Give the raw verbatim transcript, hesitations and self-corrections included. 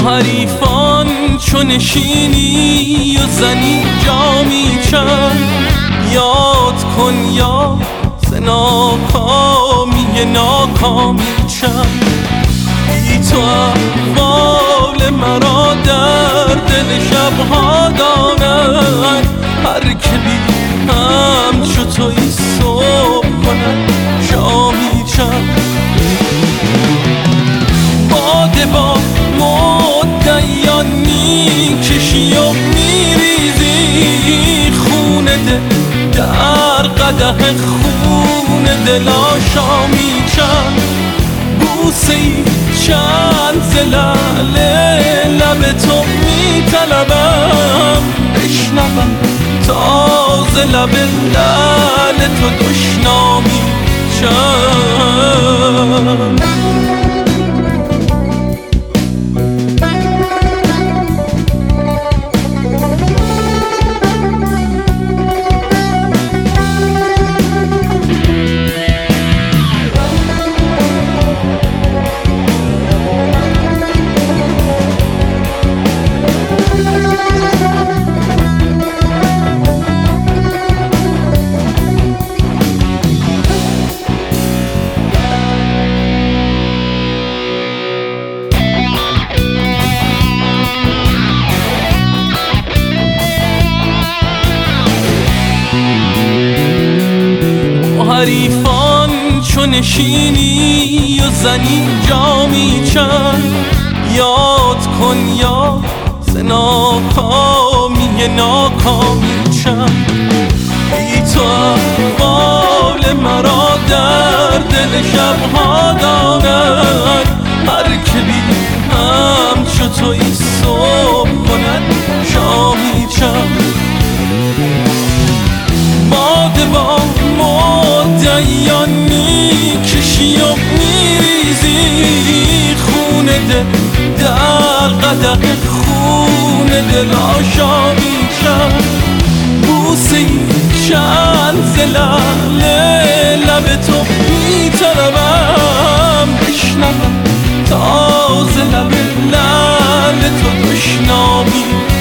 حریفان چو نشینی و زنی جامی چند، یاد کن یا ز ناکامی ناکامی چند. بی تو احوال مرا در دل شبها داند، هر که بی همچو تویی صبح کند شامی چند. باده با مدعیان میکشی و میریزی، خون دل در قدح خون دل آشامی چند. بوسه ای چند ز لعل لب تو میطلبم، بشنوم تا ز لب لعل تو دشنامی چند. حریفان چو نشینی و زنی جامی چند، یاد کن یا ز ناکامی ناکامی چند. بی تو احوال مرا در دل شبها داند، هر که بی همچو تویی صبح کند شامی چند. باده با مدعیان میکشی و میریزی، خون دل در قدح خون دل آشامی چند. بوسه ای چند ز لعل لب تو میطلبم، بشنوم تا ز لب لعل تو دشنامی